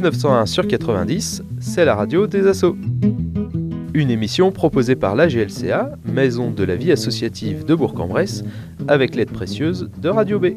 1901 sur 90, c'est la radio des assos. Une émission proposée par l'AGLCA, Maison de la vie associative de Bourg-en-Bresse, avec l'aide précieuse de Radio B.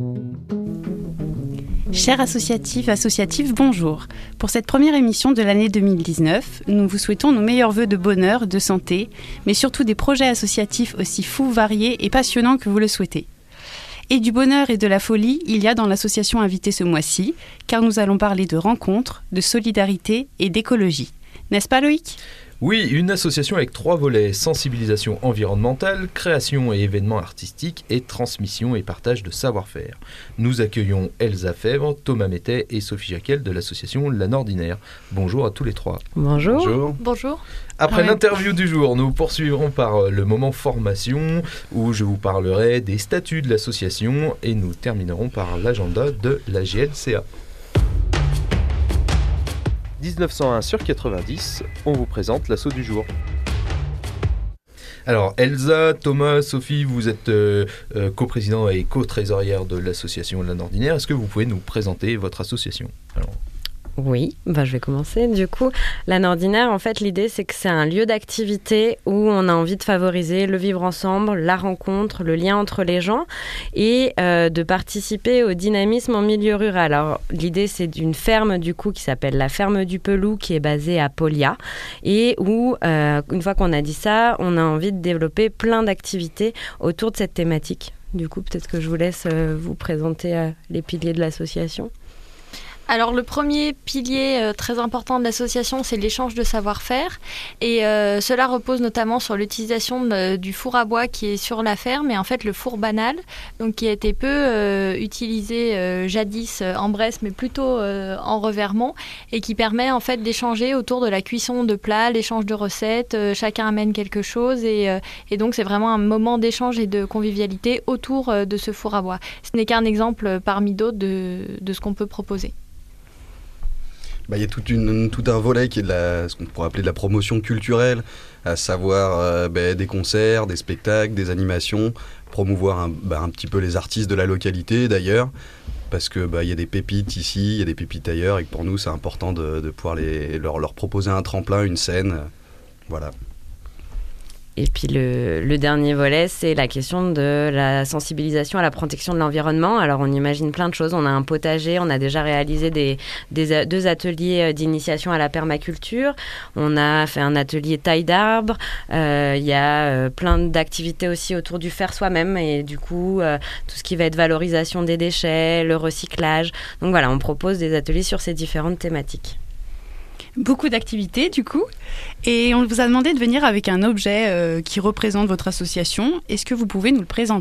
Chers associatifs, bonjour. Pour cette première émission de l'année 2019, nous vous souhaitons nos meilleurs vœux de bonheur, de santé, mais surtout des projets associatifs aussi fous, variés et passionnants que vous le souhaitez. Et du bonheur et de la folie, il y a dans l'association invitée ce mois-ci, car nous allons parler de rencontres, de solidarité et d'écologie. N'est-ce pas Loïc ? Oui, une association avec 3 volets, sensibilisation environnementale, création et événements artistiques et transmission et partage de savoir-faire. Nous accueillons Elsa Fèvre, Thomas Mettet et Sophie Jacquel de l'association La Nordinaire. Bonjour à tous les 3. Bonjour. Bonjour. Après l'interview du jour, nous poursuivrons par le moment formation où je vous parlerai des statuts de l'association et nous terminerons par l'agenda de la GLCA. 1901 sur 90, on vous présente l'assaut du jour. Alors Elsa, Thomas, Sophie, vous êtes coprésident et co-trésorière de l'association La Nordinaire. Est-ce que vous pouvez nous présenter votre association ? Oui, je vais commencer. Du coup, La Nordinaire, en fait, l'idée, c'est que c'est un lieu d'activité où on a envie de favoriser le vivre ensemble, la rencontre, le lien entre les gens et de participer au dynamisme en milieu rural. Alors, l'idée, c'est d'une ferme, du coup, qui s'appelle la ferme du Pelou, qui est basée à Polia et où, une fois qu'on a dit ça, on a envie de développer plein d'activités autour de cette thématique. Du coup, peut-être que je vous laisse vous présenter les piliers de l'association. Alors le premier pilier très important de l'association, c'est l'échange de savoir-faire et cela repose notamment sur l'utilisation du four à bois qui est sur la ferme et en fait le four banal, donc qui a été peu utilisé jadis en Bresse mais plutôt en Revermont et qui permet en fait d'échanger autour de la cuisson de plats, l'échange de recettes, chacun amène quelque chose et donc c'est vraiment un moment d'échange et de convivialité autour de ce four à bois. Ce n'est qu'un exemple parmi d'autres de ce qu'on peut proposer. Il y a tout un volet qui est ce qu'on pourrait appeler de la promotion culturelle, à savoir des concerts, des spectacles, des animations, promouvoir un petit peu les artistes de la localité d'ailleurs, parce que y a des pépites ici, il y a des pépites ailleurs, et que pour nous c'est important de pouvoir leur proposer un tremplin, une scène, voilà. Et puis le dernier volet, c'est la question de la sensibilisation à la protection de l'environnement. Alors on imagine plein de choses. On a un potager, on a déjà réalisé 2 ateliers d'initiation à la permaculture. On a fait un atelier taille d'arbres. Il y a plein d'activités aussi autour du faire soi-même et du coup tout ce qui va être valorisation des déchets, le recyclage. Donc voilà, on propose des ateliers sur ces différentes thématiques. Beaucoup d'activités du coup, et on vous a demandé de venir avec un objet qui représente votre association. Est-ce que vous pouvez nous le présenter ?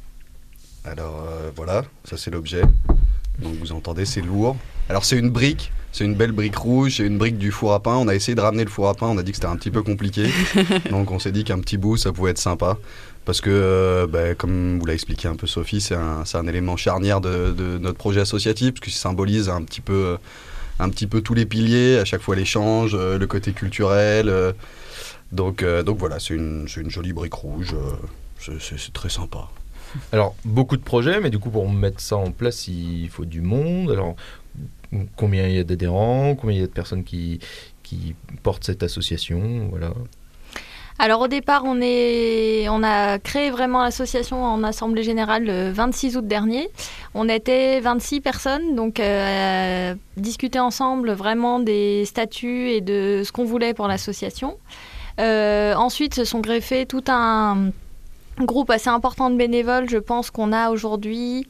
Alors voilà, ça c'est l'objet. Donc vous entendez, c'est lourd. Alors c'est une brique, c'est une belle brique rouge, c'est une brique du four à pain. On a essayé de ramener le four à pain, on a dit que c'était un petit peu compliqué. Donc on s'est dit qu'un petit bout, ça pouvait être sympa. Parce que, comme vous l'a expliqué un peu Sophie, c'est un élément charnière de notre projet associatif, parce qu'il symbolise un petit peu tous les piliers, à chaque fois l'échange, le côté culturel. Donc voilà, c'est une jolie brique rouge, c'est très sympa. Alors, beaucoup de projets, mais du coup, pour mettre ça en place, il faut du monde. Alors, combien il y a d'adhérents, combien il y a de personnes qui portent cette association, voilà. Alors au départ, on a créé vraiment l'association en assemblée générale le 26 août dernier. On était 26 personnes, donc discuter ensemble vraiment des statuts et de ce qu'on voulait pour l'association. Ensuite, se sont greffés tout un groupe assez important de bénévoles. Je pense qu'on a aujourd'hui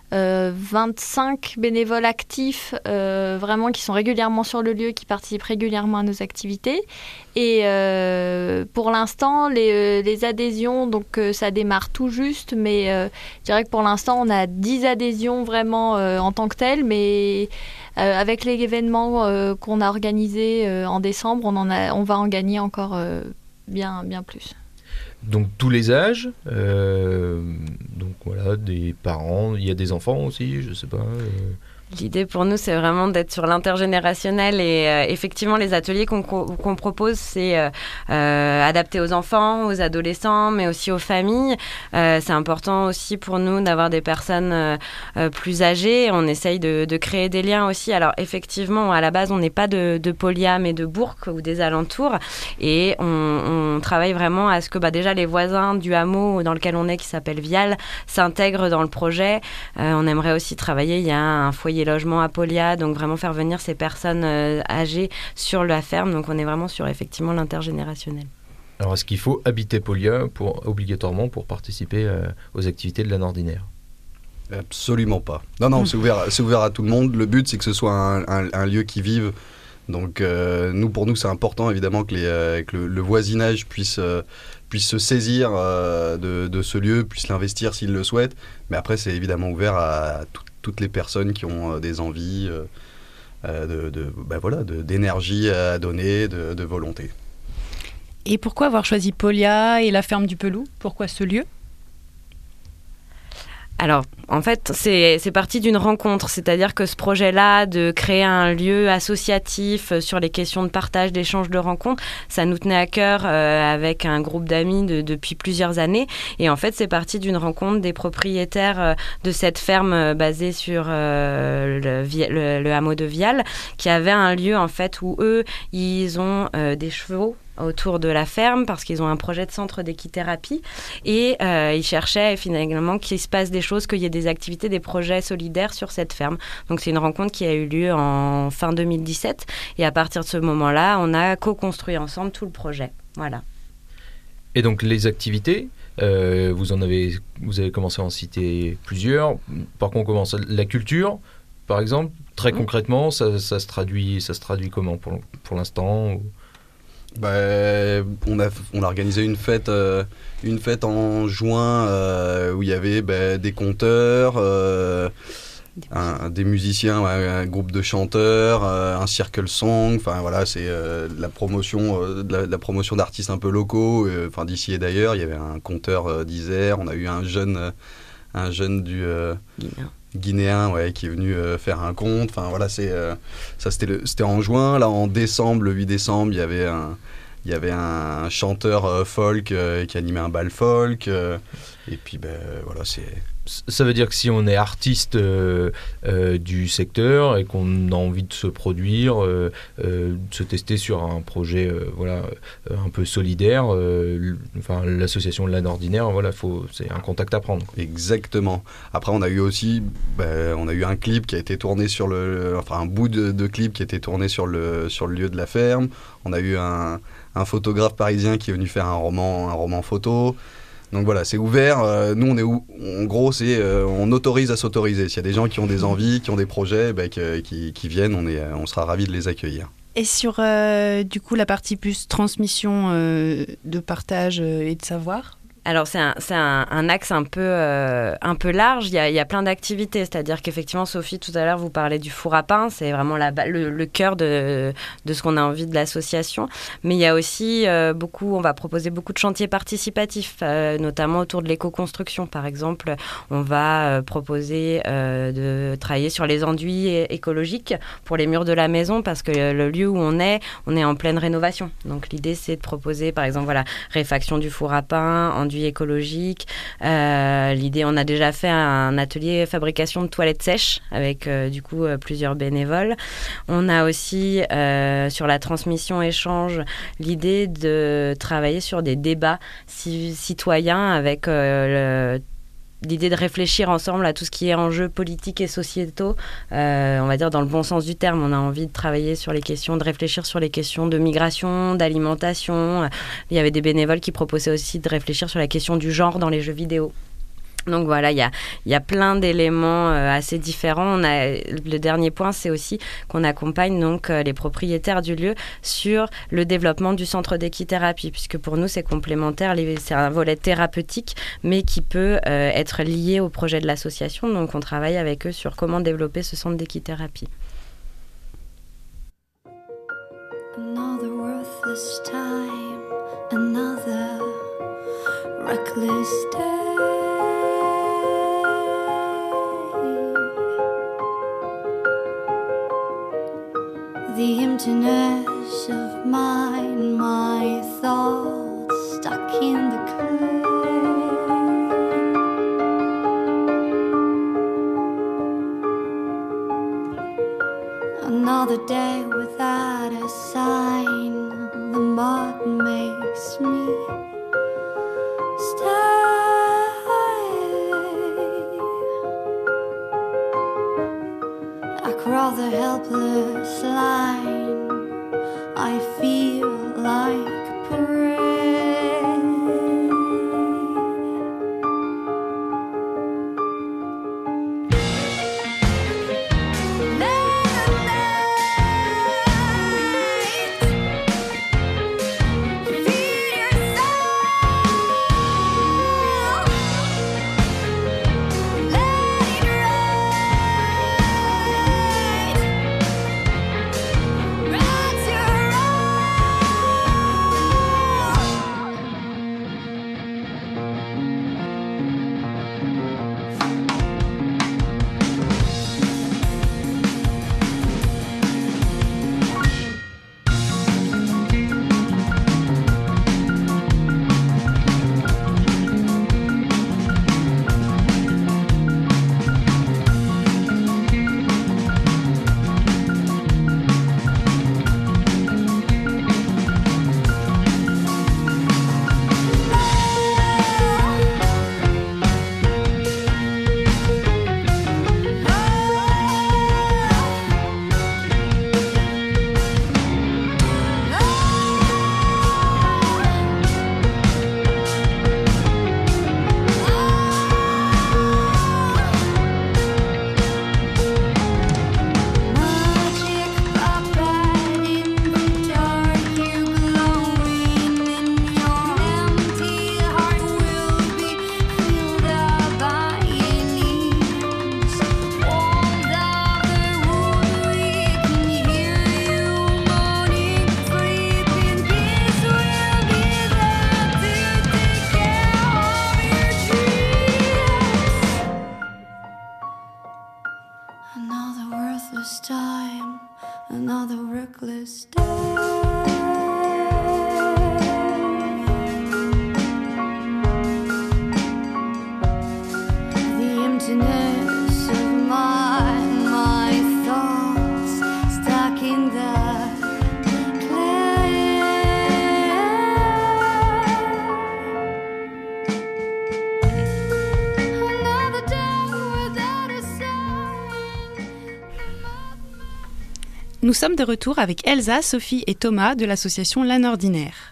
25 bénévoles actifs vraiment qui sont régulièrement sur le lieu, qui participent régulièrement à nos activités et pour l'instant les adhésions, donc ça démarre tout juste, mais je dirais que pour l'instant on a 10 adhésions vraiment en tant que telles, mais avec les événements qu'on a organisés en décembre, on va en gagner encore bien plus. Donc tous les âges, donc voilà, des parents, il y a des enfants aussi, je sais pas. L'idée pour nous, c'est vraiment d'être sur l'intergénérationnel et effectivement, les ateliers qu'on propose, c'est adapté aux enfants, aux adolescents, mais aussi aux familles. C'est important aussi pour nous d'avoir des personnes plus âgées. On essaye de créer des liens aussi. Alors effectivement, à la base, on n'est pas de Polia, mais de Bourg ou des alentours. Et on travaille vraiment à ce que déjà les voisins du hameau dans lequel on est, qui s'appelle Vial, s'intègrent dans le projet. On aimerait aussi travailler, il y a un foyer logement à Polia, donc vraiment faire venir ces personnes âgées sur la ferme. Donc on est vraiment sur effectivement l'intergénérationnel. Alors est-ce qu'il faut habiter Polia obligatoirement pour participer aux activités de l'année ordinaire ? Absolument pas. Non, c'est ouvert à tout le monde. Le but, c'est que ce soit un lieu qui vive. Donc pour nous, c'est important évidemment que le voisinage puisse se saisir de ce lieu, puisse l'investir s'il le souhaite. Mais après, c'est évidemment ouvert à toutes les personnes qui ont des envies d'énergie à donner, de volonté. Et pourquoi avoir choisi Polia et la ferme du Pelou ? Pourquoi ce lieu ? Alors, en fait, c'est parti d'une rencontre, c'est-à-dire que ce projet-là, de créer un lieu associatif sur les questions de partage, d'échange, de rencontres, ça nous tenait à cœur avec un groupe d'amis depuis plusieurs années. Et en fait, c'est parti d'une rencontre des propriétaires de cette ferme basée sur le hameau de Vial, qui avait un lieu, en fait, où eux, ils ont des chevaux autour de la ferme parce qu'ils ont un projet de centre d'équithérapie et ils cherchaient finalement qu'il se passe des choses, qu'il y ait des activités, des projets solidaires sur cette ferme. Donc c'est une rencontre qui a eu lieu en fin 2017 et à partir de ce moment-là, on a co-construit ensemble tout le projet. Voilà. Et donc les activités, vous avez commencé à en citer plusieurs. Par contre, on commence la culture, par exemple. Très concrètement, ça se traduit comment pour l'instant ou... On a organisé une fête en juin où il y avait des conteurs, des musiciens, un groupe de chanteurs, un circle song. Enfin voilà, c'est la promotion d'artistes un peu locaux, d'ici et d'ailleurs. Il y avait un conteur d'Isère, on a eu un jeune du Guinéen qui est venu faire un conte. Enfin voilà, ça c'était en juin. Là en décembre, le 8 décembre, il y avait un chanteur folk qui animait un bal folk. Et puis voilà, c'est... Ça veut dire que si on est artiste du secteur et qu'on a envie de se produire, de se tester sur un projet un peu solidaire, l'association de l'année ordinaire, c'est un contact à prendre. Exactement. Après, on a eu aussi un clip qui a été tourné sur un bout de clip qui a été tourné sur le lieu de la ferme. On a eu un photographe parisien qui est venu faire un roman photo. Donc voilà, c'est ouvert. Nous, en gros, on autorise à s'autoriser. S'il y a des gens qui ont des envies, qui ont des projets, qui viennent, on sera ravis de les accueillir. Et sur, du coup, la partie plus transmission de partage et de savoir ? Alors, c'est un axe un peu large. Il y a plein d'activités. C'est-à-dire qu'effectivement, Sophie, tout à l'heure, vous parlez du four à pain. C'est vraiment le cœur de ce qu'on a envie de l'association. Mais il y a aussi on va proposer beaucoup de chantiers participatifs, notamment autour de l'éco-construction. Par exemple, on va proposer de travailler sur les enduits écologiques pour les murs de la maison parce que le lieu où on est en pleine rénovation. Donc, l'idée, c'est de proposer, par exemple, réfaction du four à pain, enduit écologique. L'idée, on a déjà fait un atelier fabrication de toilettes sèches avec plusieurs bénévoles. On a aussi sur la transmission échange l'idée de travailler sur des débats citoyens avec l'idée de réfléchir ensemble à tout ce qui est enjeux politiques et sociétaux, on va dire dans le bon sens du terme. On a envie de travailler de réfléchir sur les questions de migration, d'alimentation. Il y avait des bénévoles qui proposaient aussi de réfléchir sur la question du genre dans les jeux vidéo. Donc voilà, il y a plein d'éléments assez différents. Le dernier point, c'est aussi qu'on accompagne donc les propriétaires du lieu sur le développement du centre d'équithérapie, puisque pour nous c'est complémentaire, c'est un volet thérapeutique, mais qui peut être lié au projet de l'association. Donc on travaille avec eux sur comment développer ce centre d'équithérapie. Another worthless time, another reckless day. emptiness of mine, my thoughts stuck in the clay. Another day without a sign, the mud makes me stay. Across the helpless line, I feel like prey. Another worthless time, another reckless day. The emptiness of my thoughts stuck in the clay. Another day without a sign. Nous sommes de retour avec Elsa, Sophie et Thomas de l'association L'Âne Ordinaire.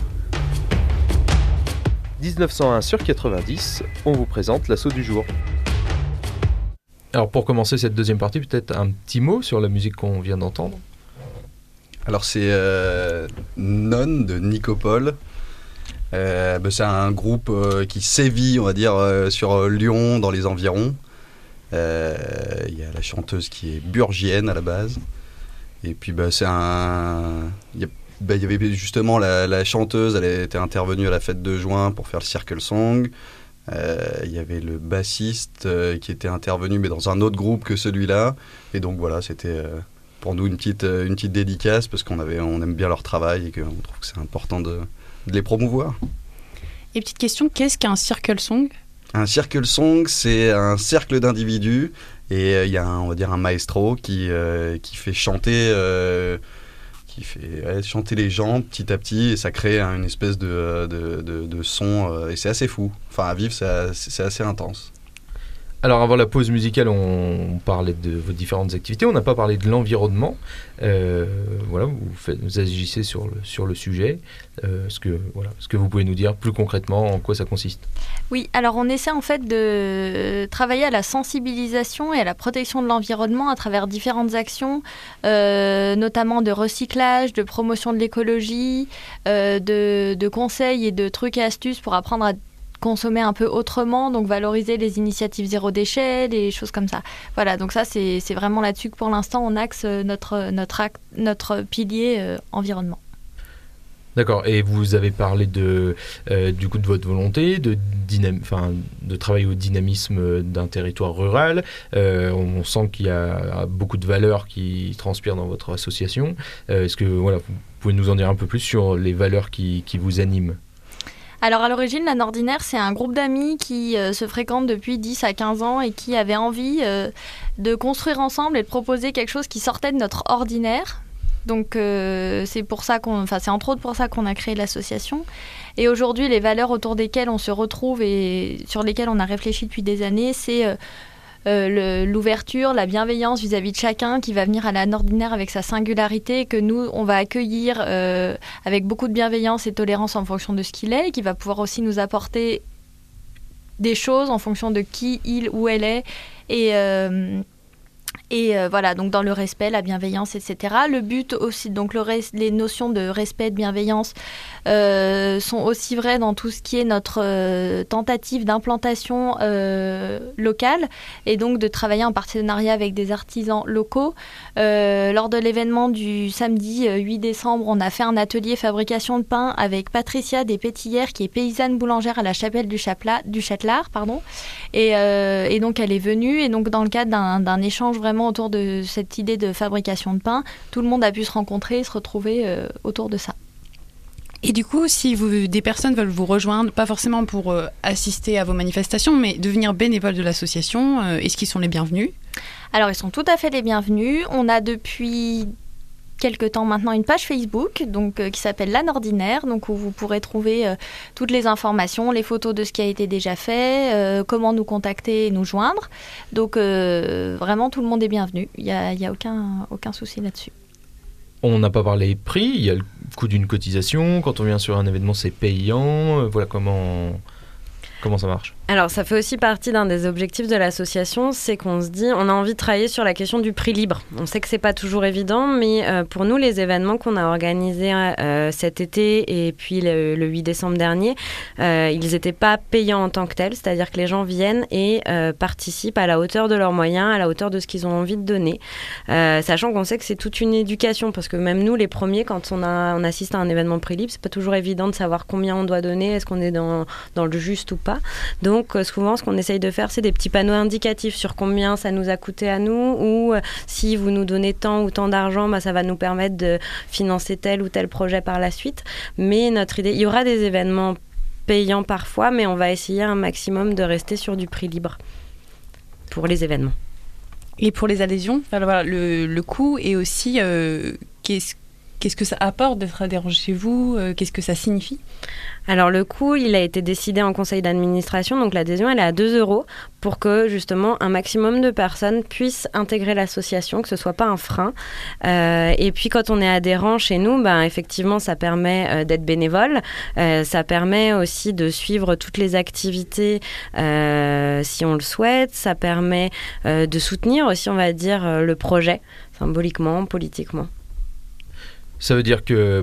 1901 sur 90, on vous présente l'assaut du jour. Alors pour commencer cette deuxième partie, peut-être un petit mot sur la musique qu'on vient d'entendre. Alors c'est Non de Nicopole. C'est un groupe qui sévit, on va dire, sur Lyon, dans les environs. Il y a la chanteuse qui est burgienne à la base. Et puis c'est un... Il y avait justement la chanteuse, elle était intervenue à la fête de juin pour faire le Circle Song. Il y avait le bassiste qui était intervenu, mais dans un autre groupe que celui-là. Et donc voilà, c'était pour nous une petite dédicace, parce on aime bien leur travail et qu'on trouve que c'est important de les promouvoir. Et petite question, qu'est-ce qu'un Circle Song ? Un Circle Song, c'est un cercle d'individus, et il y a on va dire un maestro qui fait chanter... chanter les gens petit à petit, et ça crée une espèce de son, et c'est assez fou. Enfin, à vivre, c'est assez intense. Alors avant la pause musicale, on parlait de vos différentes activités, on n'a pas parlé de l'environnement. Voilà, vous agissez sur le sujet. Est-ce que vous pouvez nous dire plus concrètement en quoi ça consiste ? Oui, alors on essaie en fait de travailler à la sensibilisation et à la protection de l'environnement à travers différentes actions, notamment de recyclage, de promotion de l'écologie, de conseils et de trucs et astuces pour apprendre à consommer un peu autrement, donc valoriser les initiatives zéro déchet, des choses comme ça. Voilà, donc ça c'est vraiment là-dessus que pour l'instant on axe notre pilier environnement. D'accord, et vous avez parlé du coup de votre volonté de travailler au dynamisme d'un territoire rural. On sent qu'il y a beaucoup de valeurs qui transpirent dans votre association. Est-ce que vous pouvez nous en dire un peu plus sur les valeurs qui vous animent ? Alors à l'origine, La Nordinaire, c'est un groupe d'amis qui se fréquentent depuis 10 à 15 ans et qui avaient envie de construire ensemble et de proposer quelque chose qui sortait de notre ordinaire. Donc c'est entre autres pour ça qu'on a créé l'association. Et aujourd'hui, les valeurs autour desquelles on se retrouve et sur lesquelles on a réfléchi depuis des années, c'est l'ouverture, la bienveillance vis-à-vis de chacun qui va venir à La Nordinaire avec sa singularité et que nous, on va accueillir avec beaucoup de bienveillance et tolérance en fonction de ce qu'il est et qui va pouvoir aussi nous apporter des choses en fonction de qui il ou elle est et voilà, donc dans le respect, la bienveillance, etc. Le but aussi, donc les notions de respect, de bienveillance sont aussi vraies dans tout ce qui est notre tentative d'implantation locale et donc de travailler en partenariat avec des artisans locaux. Lors de l'événement du samedi 8 décembre, on a fait un atelier fabrication de pain avec Patricia des Pétillères qui est paysanne boulangère à la chapelle du Châtelard. Et donc elle est venue et donc dans le cadre d'un échange vraiment autour de cette idée de fabrication de pain, tout le monde a pu se rencontrer et se retrouver autour de ça. Et du coup, si des personnes veulent vous rejoindre, pas forcément pour assister à vos manifestations, mais devenir bénévoles de l'association, est-ce qu'ils sont les bienvenus ? Alors, ils sont tout à fait les bienvenus. On a depuis quelque temps maintenant une page Facebook qui s'appelle La Nordinaire, donc où vous pourrez trouver toutes les informations, les photos de ce qui a été déjà fait, comment nous contacter et nous joindre. Donc vraiment tout le monde est bienvenu, il n'y a aucun souci là-dessus. On n'a pas parlé prix, il y a le coût d'une cotisation, quand on vient sur un événement c'est payant, voilà comment ça marche ? Alors, ça fait aussi partie d'un des objectifs de l'association, c'est qu'on se dit, on a envie de travailler sur la question du prix libre. On sait que c'est pas toujours évident, mais pour nous, les événements qu'on a organisés cet été et puis le 8 décembre dernier, ils n'étaient pas payants en tant que tels, c'est-à-dire que les gens viennent et participent à la hauteur de leurs moyens, à la hauteur de ce qu'ils ont envie de donner, sachant qu'on sait que c'est toute une éducation, parce que même nous, les premiers, quand on assiste à un événement prix libre, c'est pas toujours évident de savoir combien on doit donner, est-ce qu'on est dans le juste ou pas. Donc souvent, ce qu'on essaye de faire, c'est des petits panneaux indicatifs sur combien ça nous a coûté à nous ou si vous nous donnez tant ou tant d'argent, ça va nous permettre de financer tel ou tel projet par la suite. Mais notre idée, il y aura des événements payants parfois, mais on va essayer un maximum de rester sur du prix libre pour les événements. Et pour les adhésions, le coût et aussi qu'est-ce que ça apporte d'être adhérent chez vous ? Qu'est-ce que ça signifie ? Alors le coût, il a été décidé en conseil d'administration, donc l'adhésion elle est à 2 € pour que justement un maximum de personnes puissent intégrer l'association, que ce soit pas un frein. Et puis quand on est adhérent chez nous, effectivement ça permet d'être bénévole, ça permet aussi de suivre toutes les activités si on le souhaite, ça permet de soutenir aussi on va dire le projet symboliquement, politiquement. Ça veut dire que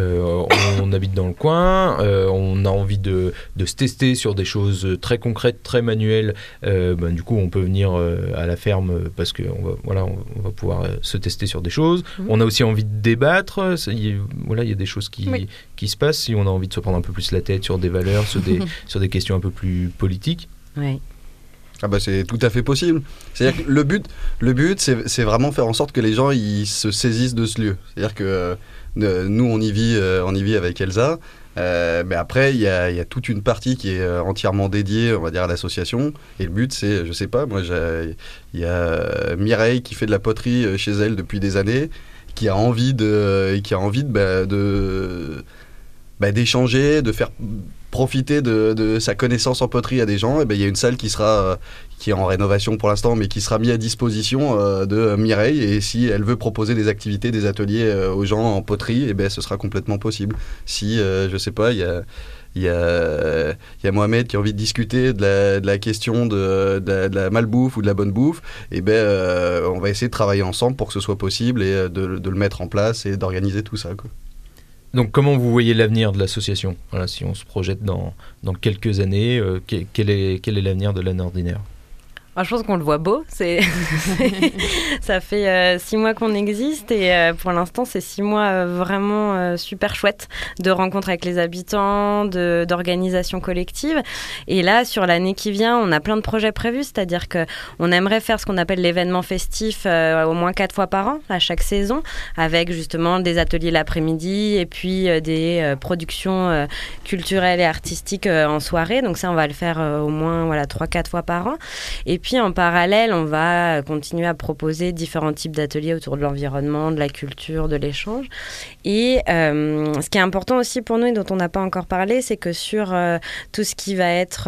on habite dans le coin, on a envie de se tester sur des choses très concrètes, très manuelles. Du coup, on peut venir à la ferme parce que on va pouvoir se tester sur des choses. On a aussi envie de débattre. Il y a des choses qui se passent. Si on a envie de se prendre un peu plus la tête sur des valeurs, sur des questions un peu plus politiques. Oui. C'est tout à fait possible. C'est-à-dire que le but c'est vraiment faire en sorte que les gens ils se saisissent de ce lieu. C'est-à-dire que nous on y vit avec Elsa, mais après il y a toute une partie qui est entièrement dédiée on va dire à l'association et le but c'est, je sais pas, moi il y a Mireille qui fait de la poterie chez elle depuis des années, qui a envie d'échanger, de faire profiter de sa connaissance en poterie à des gens. Il y a une salle qui est en rénovation pour l'instant, mais qui sera mise à disposition de Mireille. Et si elle veut proposer des activités, des ateliers aux gens en poterie, ce sera complètement possible. Si, je sais pas, il y a Mohamed qui a envie de discuter de la question de la malbouffe ou de la bonne bouffe, on va essayer de travailler ensemble pour que ce soit possible et de le mettre en place et d'organiser tout ça, quoi. Donc comment vous voyez l'avenir de l'association ? Voilà, si on se projette dans quelques années, quel est l'avenir de La Nordinaire ? Je pense qu'on le voit beau. Ça fait 6 mois qu'on existe et pour l'instant, c'est 6 mois vraiment super chouettes de rencontres avec les habitants, d'organisation collective. Et là, sur l'année qui vient, on a plein de projets prévus, c'est-à-dire qu'on aimerait faire ce qu'on appelle l'événement festif au moins 4 fois par an, à chaque saison, avec justement des ateliers l'après-midi et puis des productions culturelles et artistiques en soirée. Donc ça, on va le faire au moins 3-4 fois par an. Et puis en parallèle, on va continuer à proposer différents types d'ateliers autour de l'environnement, de la culture, de l'échange. Et ce qui est important aussi pour nous et dont on n'a pas encore parlé, c'est que sur tout ce qui va être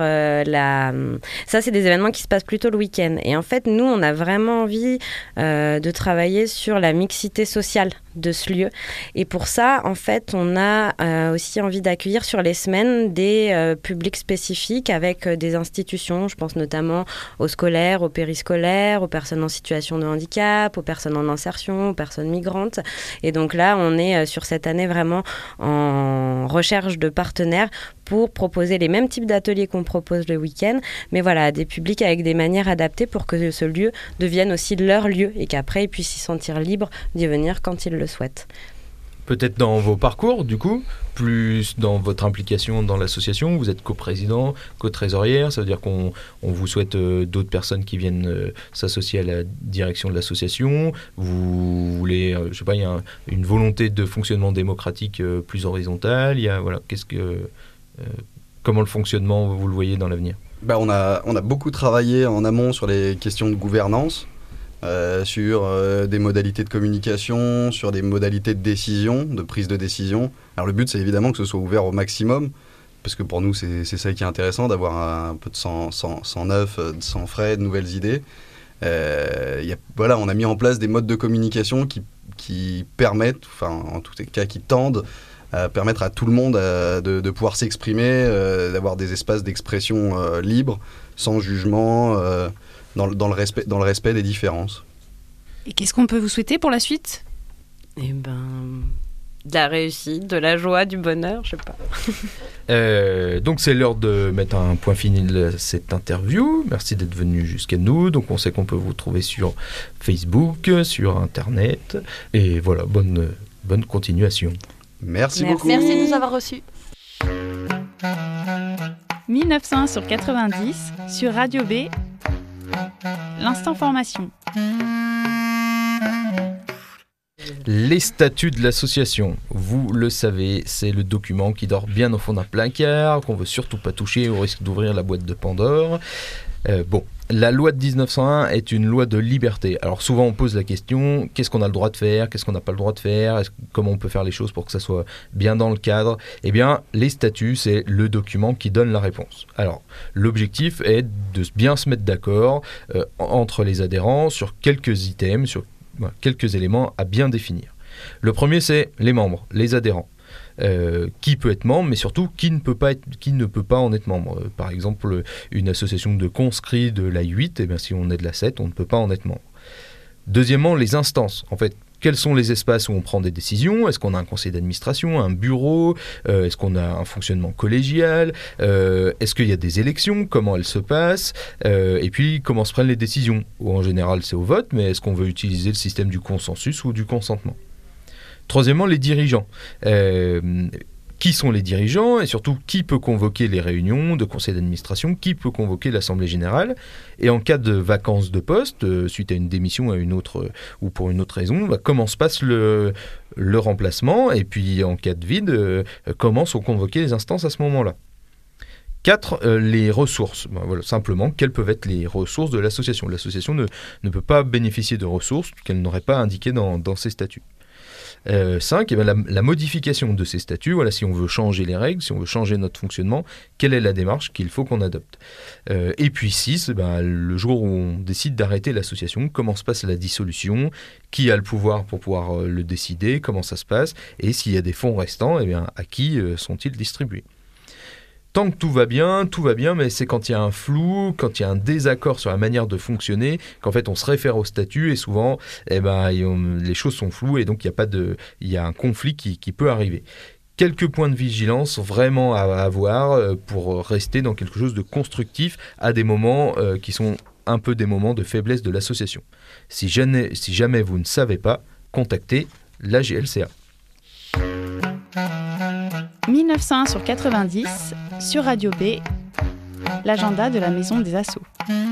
ça, c'est des événements qui se passent plutôt le week-end. Et en fait, nous, on a vraiment envie de travailler sur la mixité sociale de ce lieu. Et pour ça, en fait, on a aussi envie d'accueillir sur les semaines des publics spécifiques avec des institutions. Je pense notamment aux scolaires, aux périscolaires, aux personnes en situation de handicap, aux personnes en insertion, aux personnes migrantes. Et donc là, on est sur cette année vraiment en recherche de partenaires pour proposer les mêmes types d'ateliers qu'on propose le week-end, mais voilà, à des publics avec des manières adaptées pour que ce lieu devienne aussi leur lieu et qu'après, ils puissent s'y sentir libres d'y venir quand ils le souhaitent. Peut-être dans vos parcours, du coup, plus dans votre implication dans l'association, vous êtes coprésident, co-trésorière, ça veut dire qu'on vous souhaite d'autres personnes qui viennent s'associer à la direction de l'association. Vous voulez, je sais pas, il y a une volonté de fonctionnement démocratique plus horizontale. Il y a, voilà, comment le fonctionnement, vous le voyez dans l'avenir ? On a beaucoup travaillé en amont sur les questions de gouvernance. Sur des modalités de communication, sur des modalités de décision, de prise de décision. Alors le but, c'est évidemment que ce soit ouvert au maximum, parce que pour nous, c'est ça qui est intéressant, d'avoir un peu de sang neuf, de sang frais, de nouvelles idées. On a mis en place des modes de communication qui permettent, enfin en tout cas qui tendent à permettre à tout le monde de pouvoir s'exprimer, d'avoir des espaces d'expression libres, sans jugement, dans le respect des différences. Et qu'est-ce qu'on peut vous souhaiter pour la suite ? De la réussite, de la joie, du bonheur, je sais pas. Donc c'est l'heure de mettre un point final à cette interview. Merci d'être venu jusqu'à nous. Donc on sait qu'on peut vous trouver sur Facebook, sur Internet. Et voilà, bonne continuation. Merci beaucoup. Merci de nous avoir reçus. 1901 sur 90, sur Radio B, l'instant formation. Les statuts de l'association, vous le savez, c'est le document qui dort bien au fond d'un placard, qu'on veut surtout pas toucher au risque d'ouvrir la boîte de Pandore. La loi de 1901 est une loi de liberté. Alors souvent on pose la question, qu'est-ce qu'on a le droit de faire, qu'est-ce qu'on n'a pas le droit de faire, comment on peut faire les choses pour que ça soit bien dans le cadre ? Eh bien, les statuts, c'est le document qui donne la réponse. Alors, l'objectif est de bien se mettre d'accord entre les adhérents sur quelques items, sur quelques éléments à bien définir. Le premier, c'est les membres, les adhérents. Qui peut être membre, mais surtout qui ne peut pas en être membre. Par exemple, une association de conscrits de la 8, si on est de la 7, on ne peut pas en être membre. Deuxièmement, les instances. En fait, quels sont les espaces où on prend des décisions ? Est-ce qu'on a un conseil d'administration, un bureau ? Est-ce qu'on a un fonctionnement collégial ? Est-ce qu'il y a des élections ? Comment elles se passent ? Et puis, comment se prennent les décisions ? En général, c'est au vote, mais est-ce qu'on veut utiliser le système du consensus ou du consentement ? Troisièmement, les dirigeants. Qui sont les dirigeants et surtout qui peut convoquer les réunions de conseil d'administration, qui peut convoquer l'assemblée générale. Et en cas de vacance de poste, suite à une démission à une autre ou pour une autre raison, comment se passe le remplacement, et puis en cas de vide, comment sont convoquées les instances à ce moment-là. 4, les ressources. Simplement, quelles peuvent être les ressources de l'association ? L'association ne peut pas bénéficier de ressources qu'elle n'aurait pas indiquées dans ses statuts. 5, la modification de ces statuts, si on veut changer les règles, si on veut changer notre fonctionnement, quelle est la démarche qu'il faut qu'on adopte. Et puis 6, le jour où on décide d'arrêter l'association, comment se passe la dissolution, qui a le pouvoir pour pouvoir le décider, comment ça se passe, et s'il y a des fonds restants, à qui sont-ils distribués. Tant que tout va bien, mais c'est quand il y a un flou, quand il y a un désaccord sur la manière de fonctionner, qu'en fait on se réfère au statut et souvent les choses sont floues et donc il y a un conflit qui peut arriver. Quelques points de vigilance vraiment à avoir pour rester dans quelque chose de constructif à des moments qui sont un peu des moments de faiblesse de l'association. Si jamais vous ne savez pas, contactez la GLCA. 1901 sur 90, sur Radio B, l'agenda de la Maison des Assos.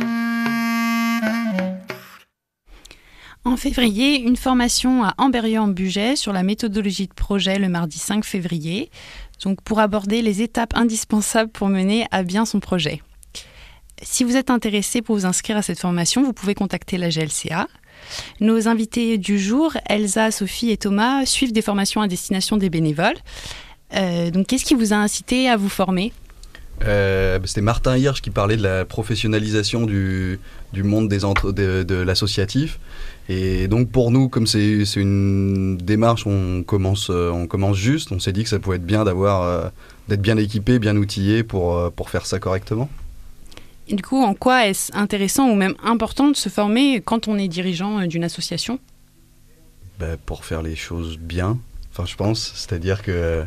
En février, une formation à Amberieu-en-Bugey sur la méthodologie de projet le mardi 5 février, donc pour aborder les étapes indispensables pour mener à bien son projet. Si vous êtes intéressé pour vous inscrire à cette formation, vous pouvez contacter la GLCA. Nos invités du jour, Elsa, Sophie et Thomas, suivent des formations à destination des bénévoles. Donc, qu'est-ce qui vous a incité à vous former ? C'était Martin Hirsch qui parlait de la professionnalisation du monde de l'associatif. Et donc pour nous, comme c'est une démarche, on commence juste, on s'est dit que ça pouvait être bien d'être bien équipé, bien outillé pour faire ça correctement. Et du coup, en quoi est-ce intéressant ou même important de se former quand on est dirigeant d'une association ? Pour faire les choses bien, je pense. C'est-à-dire que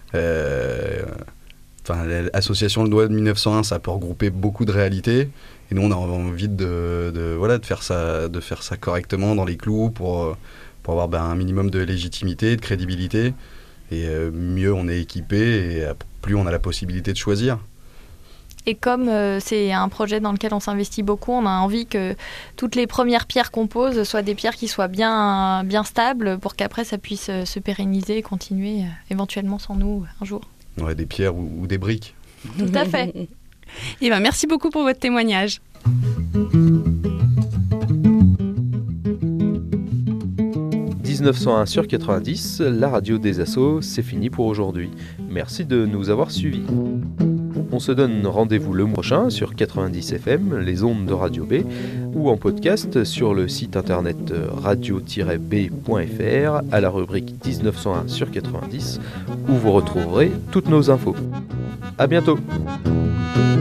l'association Le Doigt de 1901, ça peut regrouper beaucoup de réalités. Et nous, on a envie de faire ça correctement dans les clous pour avoir un minimum de légitimité, de crédibilité. Et mieux on est équipé et plus on a la possibilité de choisir. Et comme c'est un projet dans lequel on s'investit beaucoup, on a envie que toutes les premières pierres qu'on pose soient des pierres qui soient bien stables pour qu'après ça puisse se pérenniser et continuer éventuellement sans nous un jour. Ouais, des pierres ou des briques. Tout à fait. Et merci beaucoup pour votre témoignage. « 1901 sur 90, la radio des assos, c'est fini pour aujourd'hui. Merci de nous avoir suivis. On se donne rendez-vous le mois prochain sur 90 FM, les ondes de Radio B, ou en podcast sur le site internet radio-b.fr à la rubrique 1901 sur 90, où vous retrouverez toutes nos infos. À bientôt.